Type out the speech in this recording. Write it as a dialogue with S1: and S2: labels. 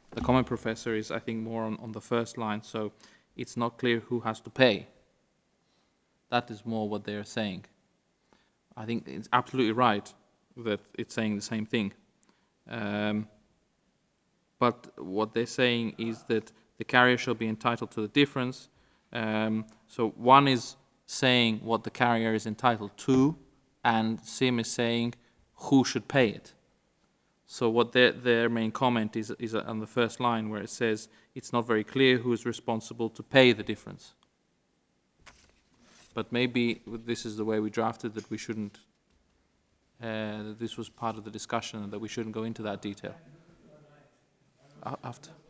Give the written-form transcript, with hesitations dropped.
S1: The comment, Professor, is I think more on the first line. So it's not clear who has to pay. That is more what they are saying. I think it's absolutely right that it's saying the same thing. Um, but what they're saying is that the carrier shall be entitled to the difference. So one is saying what the carrier is entitled to, and SIM is saying who should pay it. So what their main comment is on the first line, where it says it's not very clear who is responsible to pay the difference. But maybe this is the way we drafted, that we shouldn't, that this was part of the discussion and that we shouldn't go into that detail. After.